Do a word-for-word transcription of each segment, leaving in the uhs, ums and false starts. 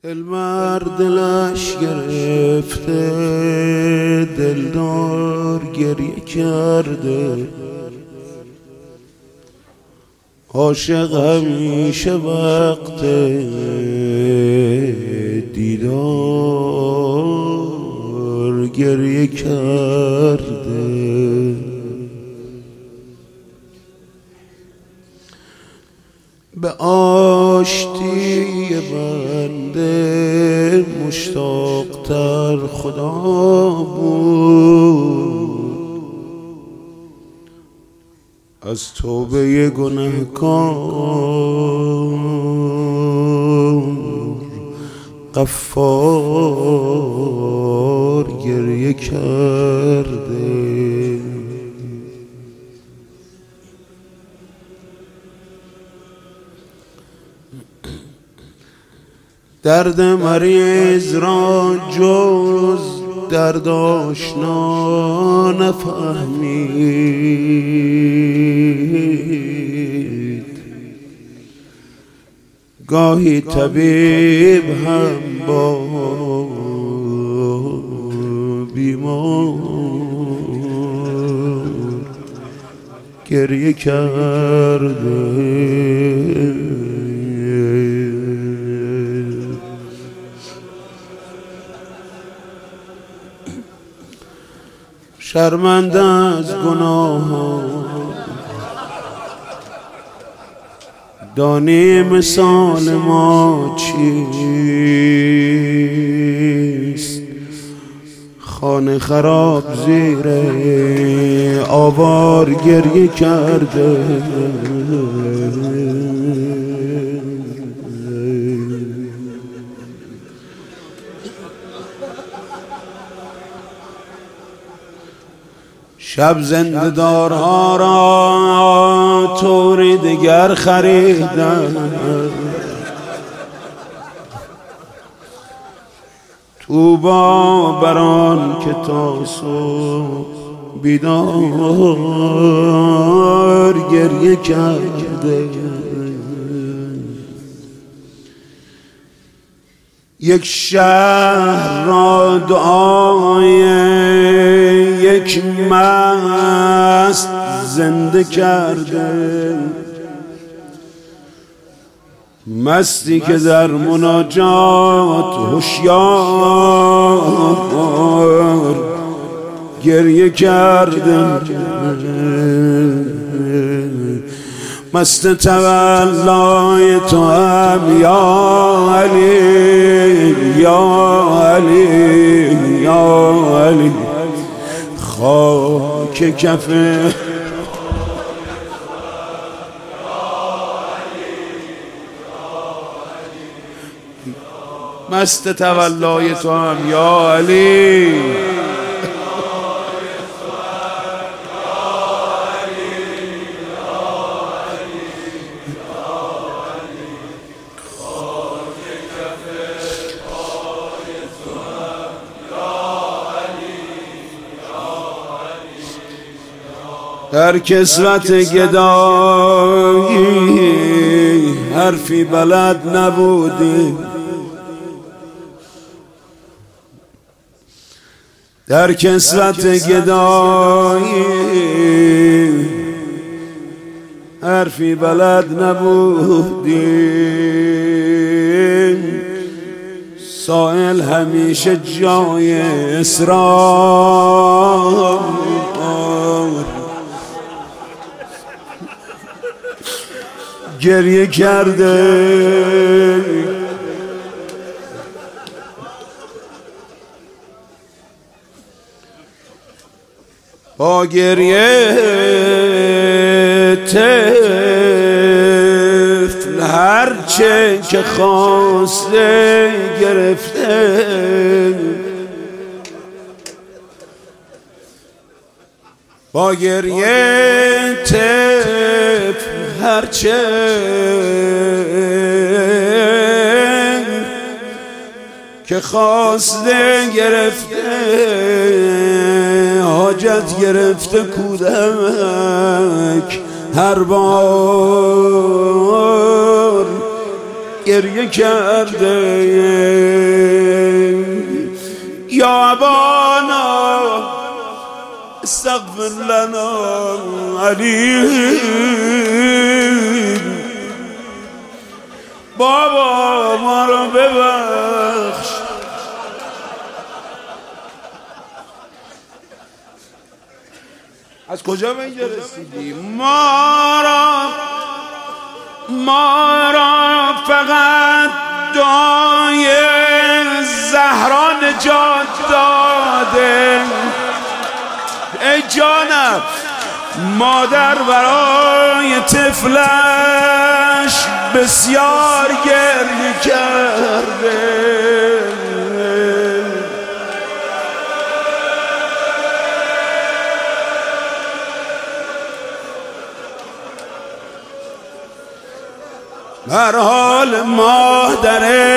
دلمرد دلش گرفته، دلدار گریه کرده. عاشق همیشه وقت دیدار گریه کرده. به آشتی بنده مشتاق‌تر خدا بود از توبه گنهکار. غفار گریه کرده. درد مریض را جز درد آشنا نفهمید. گاهی طبیب هم با بیمار گریه کرده. شرمنده از گناه دانی مثال ما چیست. خانه خراب زیر آوار گریه کرده. شب زنده دارها را طوری دیگر خریدن. توبا بران که تا صبح بیدار گریه کرده. یک شهر را دعای یک مست زنده کرده. مستی که در مناجات هوشیار گریه کرده. مست تولای تو هم یا علی یا علی یا علی. خاک کفه مست تولای تو هم یا علی. در کسوت گدایی حرفی بلد نبودی. در کسوت گدایی حرفی بلد نبودی. سائل همیشه جای اصرار گریه کرده. با گریه طفل هرچه که خواسته گرفته. با گریه طفل هرچه که خواسته گرفته. حاجت گرفته کودک هر بار گریه کرده لنا علی بابا ما رو ببخش. از کجا به اینجا رسیدی؟ ما را ما را فقط دعای زهرا نجات داده. ای جانم مادر برای طفلش بسیار گریه کرده. هر حال مادر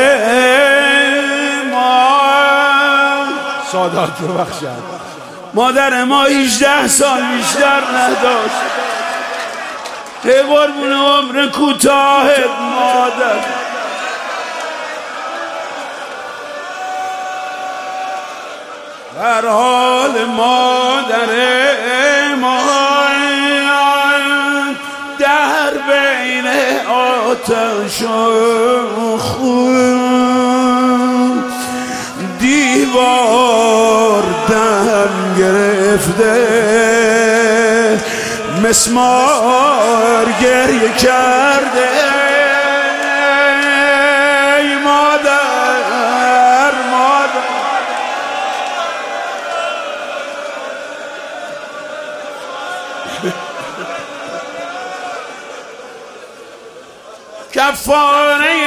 ما سادات ببخشد مادر ما هجده سال بیشتر نداشت. ای قربون عمر کوتاهت مادر. هر حال مادر ما در بین آتش و خون دیوار دم گرفته مسمار گریه کرده. ای مادر مادر کفاره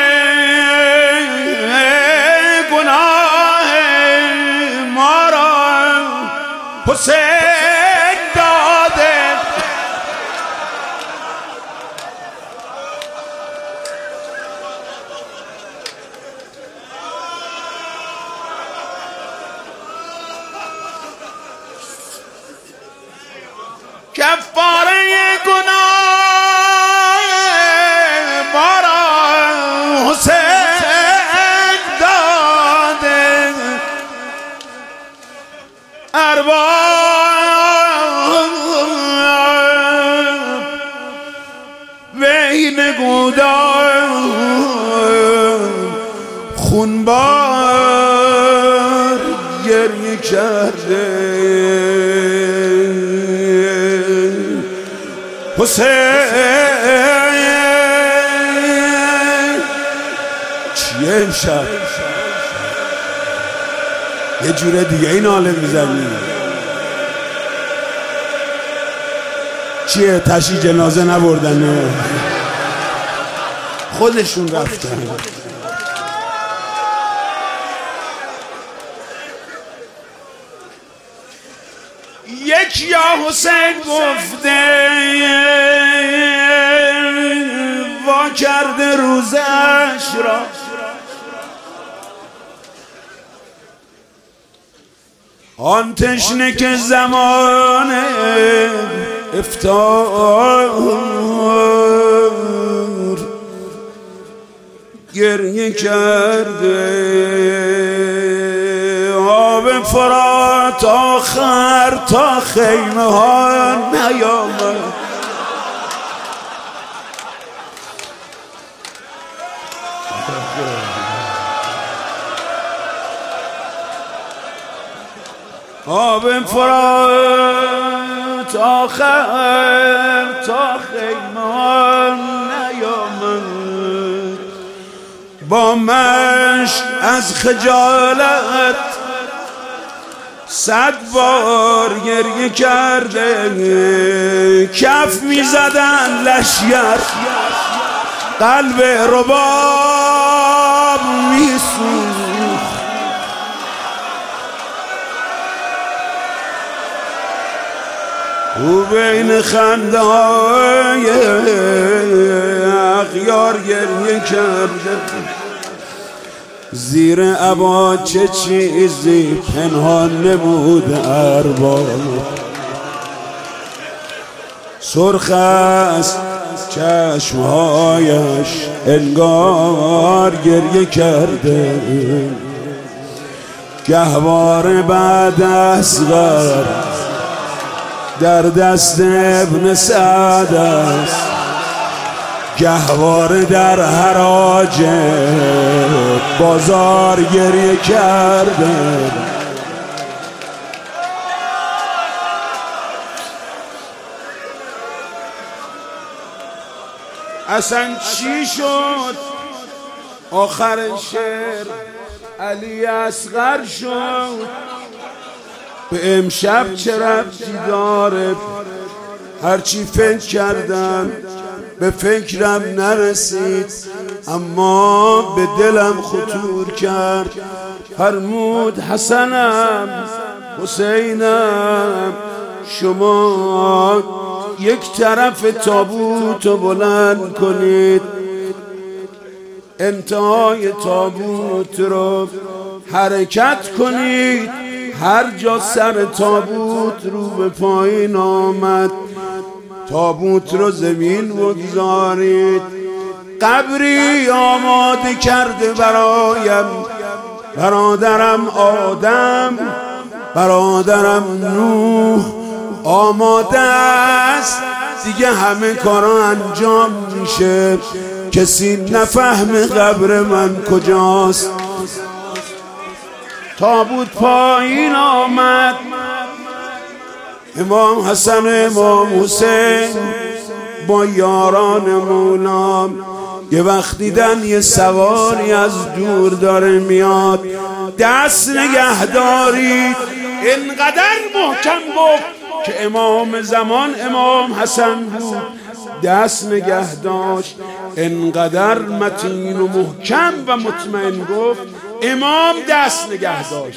گناه ما را حسین داده. کفاره گناه بین گودان خونبار گریه کرده. حسین چیه امشب یه جوره دیگه این حاله میزنی؟ چیه تشی جنازه نبردن خودشون رفتن؟ یک یا حسین گفته وا کرده روزش را آن تشنه که زمان افطار گریه کرده. آب فرات آخر تا خیمه ها نیامد. آب فرات آخر تا خیمه ها نیامد. با مشت از خجالت صد بار گریه کرده. کف میزدن لشگر قلب رباب میسوخت. او بین خنده های اغیار گریه کرده. زیر عبا چه چیزی پنهان نبود ارباب. سرخ است چشمهایش انگار گریه کرده. گهواره بعد اصغر در دست ابن سعد است، گهواره در حراج بازار گریه کرده. اصلا چی شد آخر شعر؟ علی اصغر شد. به امشب چه ربطی داره؟ هرچی فکر کردم به فکرم نرسید، اما به دلم خطور کرد. فرمود حسنم حسینم شما یک طرف تابوت رو بلند کنید، انتهای تابوت رو حرکت کنید. هر جا سر تابوت رو به پایین آمد تابوت رو زمین بگذارید. قبری آماده کرده برایم برادرم آدم، برادرم نوح آماده است. دیگه همه کارا انجام میشه، کسی نفهمه قبر من کجاست. تابوت پایین آمد، امام حسن و امام حسین با یاران مولا یه وقت دیدن یه سواری از دور داره میاد. دست نگه دارید. اینقدر محکم گفت که امام زمان امام حسن بود، دست نگه داشت. اینقدر متین و محکم و مطمئن گفت امام دست نگه داشت.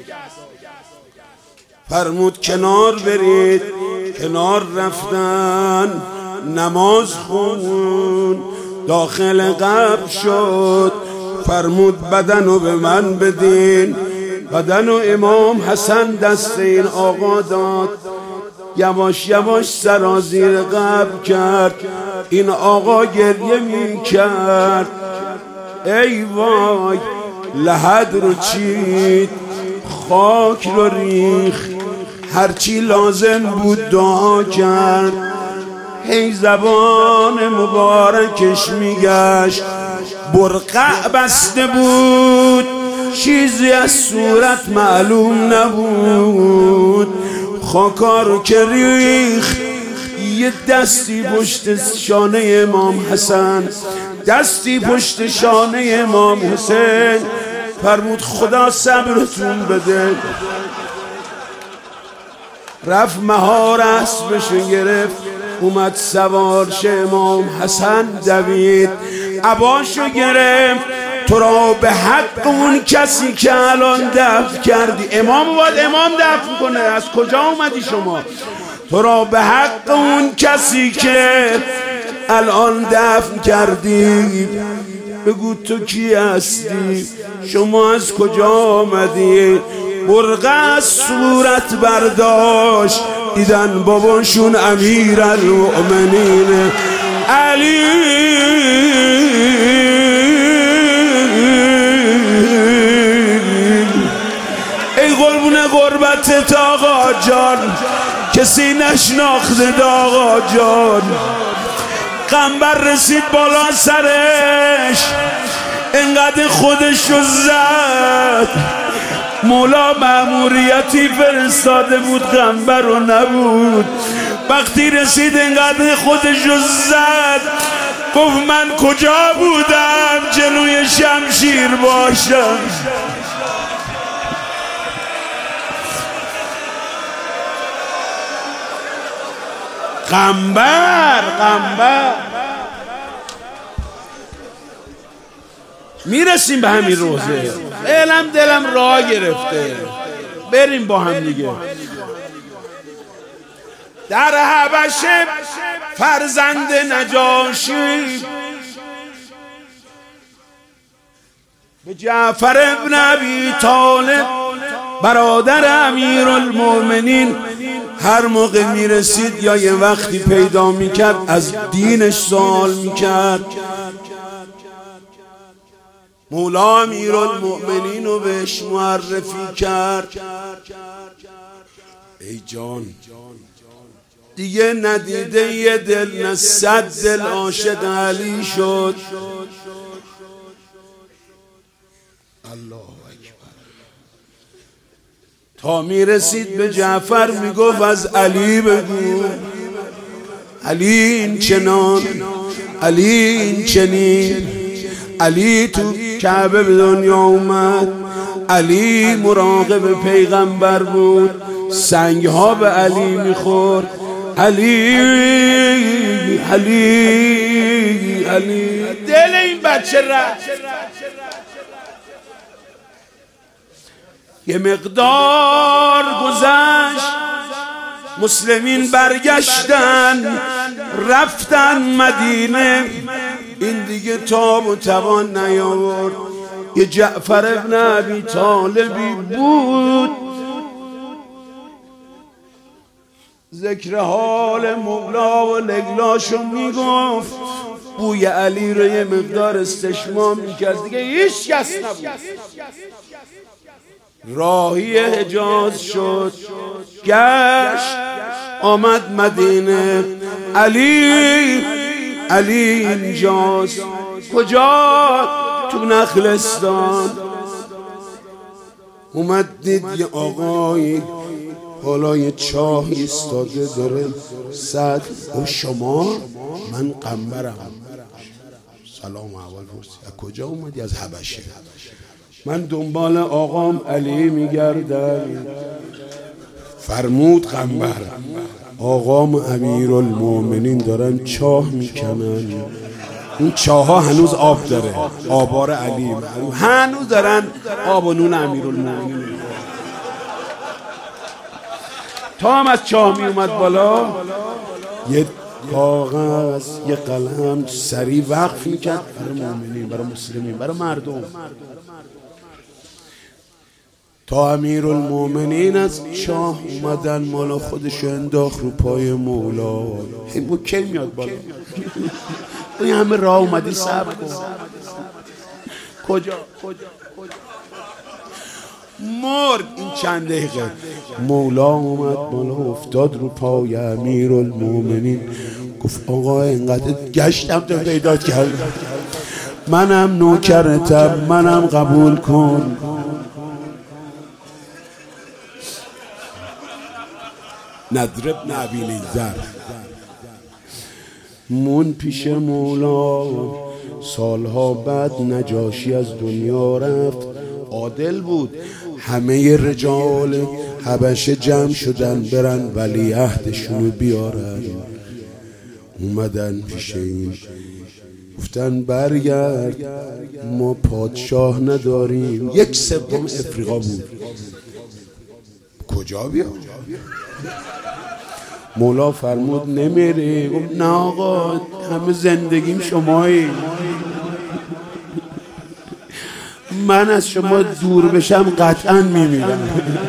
فرمود کنار برید. کنار رفتن، نماز خون، داخل قبر شد. فرمود بدنو به من بدین. بدنو امام حسن دست این آقا داد. یواش یواش سرازیر قبر کرد. این آقا گریه می کرد. ای وای، لحد رو چید، خاک رو ریخ، هرچی لازم بود دعا کرد. هی زبان مبارکش میگشت، برقع بسته بود، چیزی از صورت معلوم نبود. خاکا رو که ریخ، یه دستی پشت شانه امام حسن، دستی پشت شانه امام حسین. فرمود خدا صبرتون بده. رفت مهار اسبشو گرفت، اومد سوار شه. امام حسن دوید، عباشو گرفت. تو را به حق اون کسی که الان دفن کردی، امام باید امام دفن کنه، از کجا اومدی شما؟ تو را به حق اون کسی که الان دفن کردی بگو تو کی هستی؟ شما از کجا آمدی؟ برقع از صورت برداشت، دیدن باباشون امیر المؤمنین علی. ای قربون غربت آقا جان، کسی نشناخته آقا جان. قنبر رسید بالا سرش، انقدر خودشو زد. مولا مأموریتی فرستاده بود، قنبر رو نبود. وقتی رسید انقدر خودشو زد، گفت من کجا بودم جلوی شمشیر باشم؟ قنبر قنبر میرسیم به همین روزه. فعلا دلم راه گرفته، بریم با هم دیگه. در حبشه فرزند نجاشی به جعفر ابن ابی طالب برادر امیر المؤمنین هر موقع میرسید یا یه وقتی پیدا میکرد از دینش سوال میکرد. مولا امیر المؤمنین رو بهش معرفی کرد. ای جان، دیگه ندیده یه دل نه صد دل عاشق علی شد. الله اکبر. تا میرسید به جعفر میگفت از علی بگو، علی این چنان، علی این چنین، علی تو کعبه به دنیا اومد، علی مراقب پیغمبر بود، سنگ ها به علی میخورد، علی علی علی. دل این بچه رفت. یه مقدار گذشت، مسلمین برگشتن رفتن مدینه. این دیگه تاب و توان نیاورد. یه جعفر ابن ابی طالبی بود، ذکر حال مولا و لگلاشو میگفت، بوی علی رو یه مقدار استشمام میکرد، دیگه هیچ کس نبود. راهی حجاز شد، گشت آمد مدینه. علی علی اینجاست. کجا؟ تو نخلستان. اومد دید یه آقایی بالای چاه ایستاده داره صد. او شما؟ من قنبرم. سلام اول پرسی از کجا اومدی؟ از حبشه. من دنبال آقام علی میگردم. فرمود قنبر آقام امیرالمومنین دارن چاه میکنن. این چاه ها هنوز آب داره، آبار علی هنوز دارن آب و نون امیرالمومنین. تا هم از چاه می اومد بالا، یه کاغذ یه قلم سریع وقف میکرد برای مومنین، برای مسلمین، برای مردم. تا امیرالمومنین از چاه اومدن، مالا خودشو انداخت رو پای مولا. این بود کی میاد بالا؟ این همه راه اومدی صبر کن. کجا؟ مرد. این چند دقیقه مولا اومد بالا، افتاد رو پای امیرالمومنین، گفت آقا اینقدر گشتم تو پیدا کردم، منم نوکرتم، منم قبول کن. ندر بن ابی نیزر مون پیش مولا. سالها بعد نجاشی از دنیا رفت. عادل بود. همه رجال حبشه جمع شدن برن ولیعهدشونو بیارن. اومدن پیش این، گفتن برگرد، ما پادشاه نداریم. یک سوم افریقا بود. کجا بیا؟ مولا فرمود نمیره. گفت نه آقا، همه زندگیم شمایی، من از شما دور بشم قطعا میمیرم.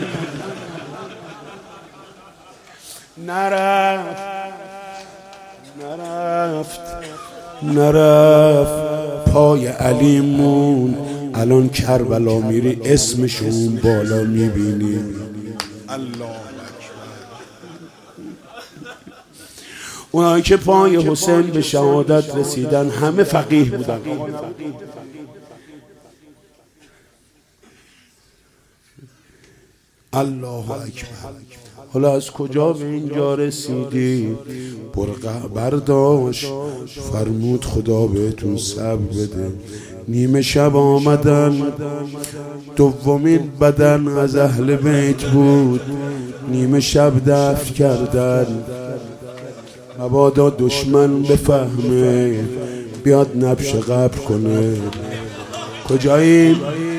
نرفت نرفت نرفت پای علی مون. الان کربلا میری اسمشون بالا میبینی. الله. اونایی که پای حسین به شهادت رسیدن همه فقیه بودن. الله اکبر. حالا از کجا به اینجا رسیدی؟ برقع برداشت، فرمود خدا بهتون صبر بده. نیمه شب آمدن، دومین بدن از اهل بیت بود، نیمه شب دفن کردن. مبادا دشمن بفهمه بیاد نبش قبر کنه. کجاییم؟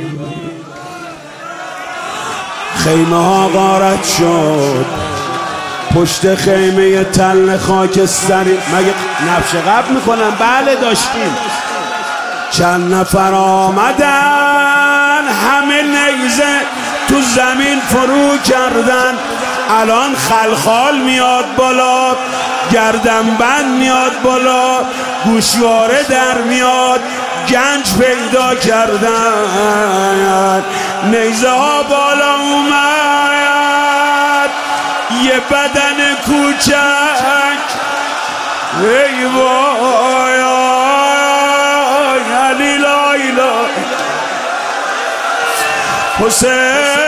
خیمه ها غارت شد، پشت خیمه تل خاکستری. مگه نبش قبر میکنن؟ بله داشتیم. چند نفر آمدن، همه نیزه تو زمین فرو کردن. الان خلخال میاد بالا، گردنبند میاد بالا، گوشواره در میاد، گنج پیدا کردن. نیزه ها بالا اومد، یه بدن کوچک ای وای علی لا اله حسین